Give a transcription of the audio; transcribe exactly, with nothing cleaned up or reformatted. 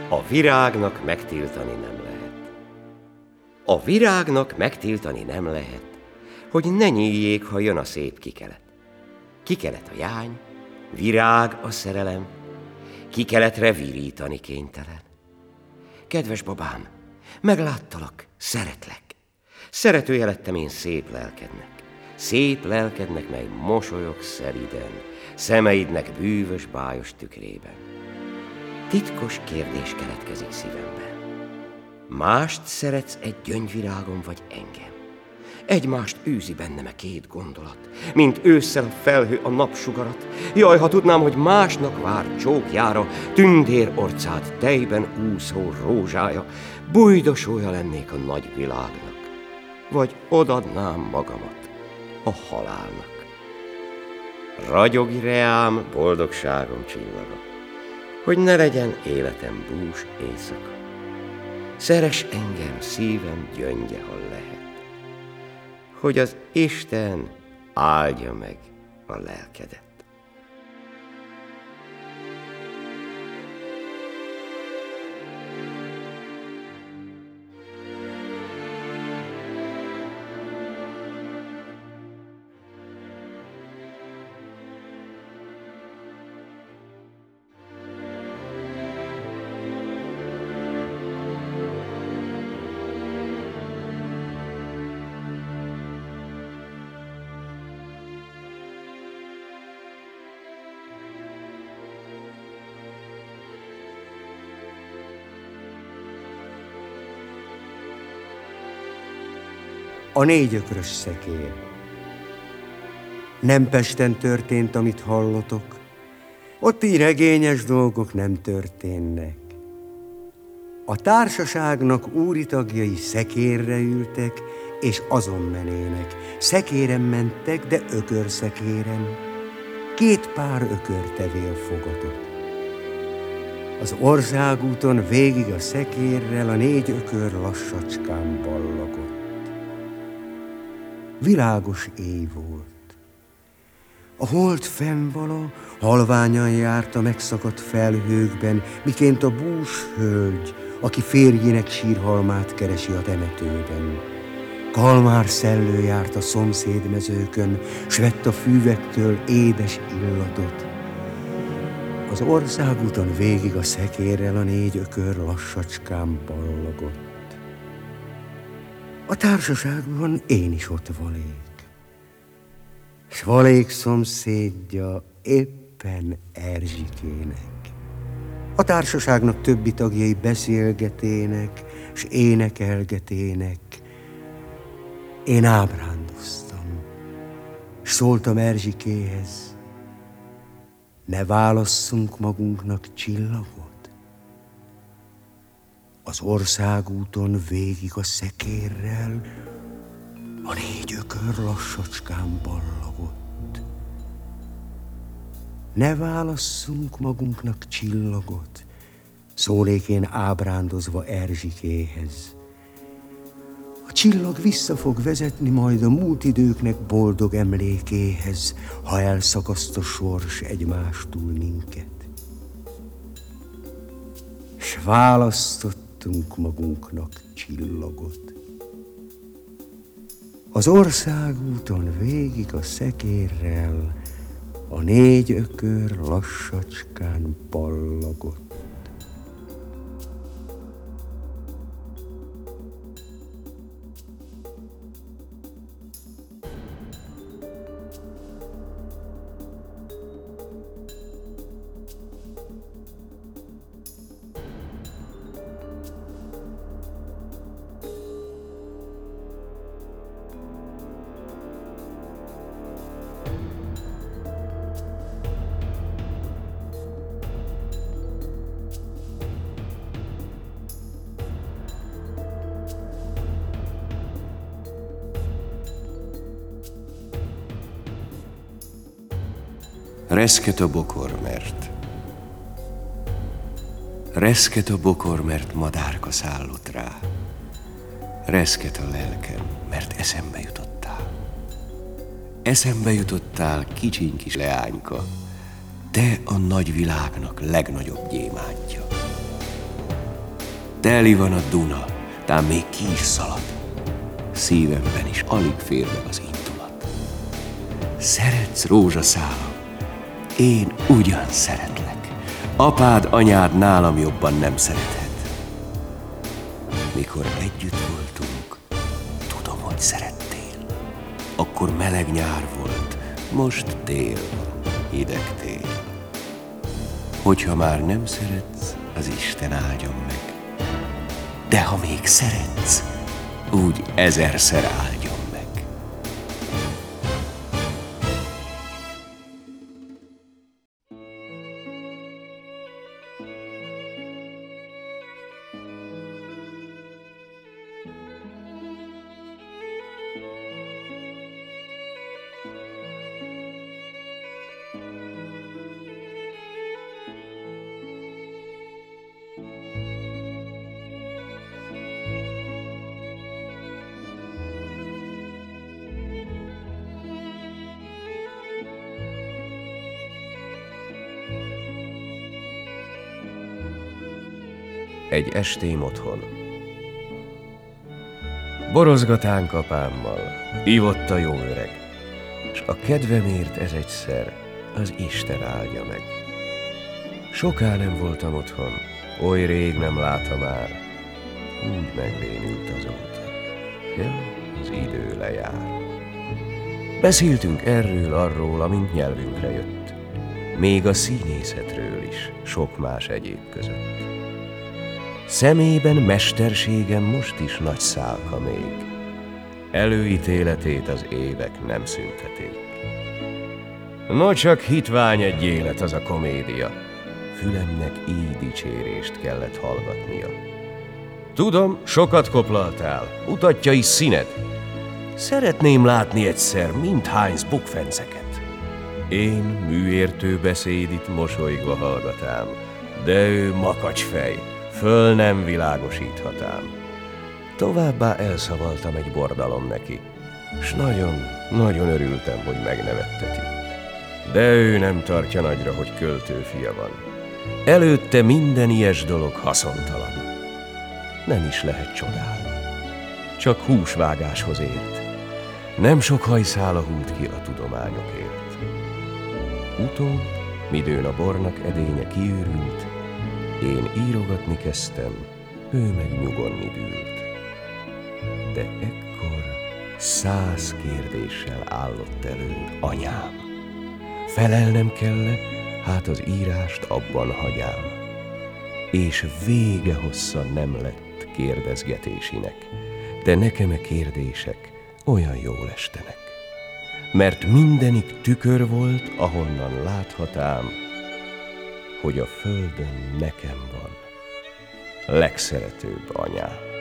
A virágnak megtiltani nem lehet. A virágnak megtiltani nem lehet, hogy ne nyíljék, ha jön a szép kikelet. Kikelet a jány, virág a szerelem, kikeletre virítani kénytelen. Kedves babám, megláttalak, szeretlek. Szeretője lettem én szép lelkednek. Szép lelkednek, mely mosolyog szeliden, szemeidnek bűvös, bájos tükrében. Titkos kérdés keletkezik szívemben. Mást szeretsz egy gyöngyvirágon, vagy engem? Egymást űzi benneme két gondolat, mint ősszel a felhő a napsugarat. Jaj, ha tudnám, hogy másnak vár csókjára, tündér orcát tejben úszó rózsája, bujdosója lennék a nagy világnak, vagy odadnám magamat a halálnak. Ragyogj reám boldogságom csillaga, hogy ne legyen életem bús éjszaka. Szeress engem szívem gyöngye, ha lehet, hogy az Isten áldja meg a lelkedet. A négyökrös szekér. Nem Pesten történt, amit hallotok, ott így regényes dolgok nem történnek. A társaságnak úri tagjai szekérre ültek, és azon menének. Szekéren mentek, de ökörszekéren. Két pár ökör tevé a fogatot. Az országúton végig a szekérrel a négy ökör lassacskán ballagott. Világos éj volt. A hold fennvala halványan járt a megszakadt felhőkben, miként a bús hölgy, aki férjének sírhalmát keresi a temetőben. Kalmár szellő járt a szomszédmezőkön, s vett a füvektől édes illatot. Az országúton végig a szekérrel a négy ökör lassacskán ballagott. A társaságban én is ott valék, s valék szomszédja éppen Erzsikének. A társaságnak többi tagjai beszélgetének, s énekelgetének. Én ábrándoztam, s szóltam Erzsikéhez, ne válasszunk magunknak csillagot. Az országúton végig a szekérrel a négy ökör lassacskán ballagott. Ne válasszunk magunknak csillagot, szólék én ábrándozva Erzsikéhez. A csillag vissza fog vezetni majd a múlt időknek boldog emlékéhez, ha elszakaszt a sors egymástól minket. S választott magunknak csillagot. Az országúton végig a szekérrel a négy ökör lassacskán ballagott. Reszket a bokor, mert Reszket a bokor, mert madárka szállott rá. Reszket a lelkem, mert eszembe jutottál. Eszembe jutottál, kicsiny kis leányka, te a nagy világnak legnagyobb gyémántja. teli van a Duna, tám még ki is szalad. Szívemben is alig fér meg az indulat. Szeretsz, rózsaszálam, én ugyan szeretlek. Apád, anyád nálam jobban nem szerethet. Mikor együtt voltunk, tudom, hogy szerettél. Akkor meleg nyár volt, most tél van, hideg tél. Hogyha már nem szeretsz, az Isten áldjon meg. De ha még szeretsz, úgy ezerszer áldjon meg. Egy estém otthon. Borozgatánk apámmal, ivott a jó öreg, s a kedvemért ez egyszer az Isten áldja meg. Soká nem voltam otthon, oly rég nem látta már, úgy megvénült azóta. Ja, az idő lejár. Beszéltünk erről, arról, amint nyelvünkre jött, még a színészetről is, sok más egyéb között. Szemében mesterségem most is nagy szálka még, előítéletét az évek nem szünteték. No csak hitvány egy élet az a komédia, fülemnek így dicsérést kellett hallgatnia. Tudom, sokat koplaltál, mutatja is színed. Szeretném látni egyszer mindhánysz bukfenceket. Én műértő beszédit mosolygva hallgatám, de ő makacsfej, föl nem világosíthatám. Továbbá elszavaltam egy bordalom neki, s nagyon, nagyon örültem, hogy megnevetteti. De ő nem tartja nagyra, hogy költőfia van. Előtte minden ilyes dolog haszontalan. Nem is lehet csodálni. Csak húsvágáshoz ért. Nem sok hajszála húlt ki a tudományokért. Utóbb, midőn a bornak edénye kiürült, én írogatni kezdtem, ő meg nyugodni dűlt. De ekkor száz kérdéssel állott elő anyám. Felelnem kell-e, hát az írást abban hagyám. És vége hossza nem lett kérdezgetésinek, de nekem e kérdések olyan jól estenek. Mert mindenik tükör volt, ahonnan láthatám, hogy a földön nekem van legszeretőbb anyám.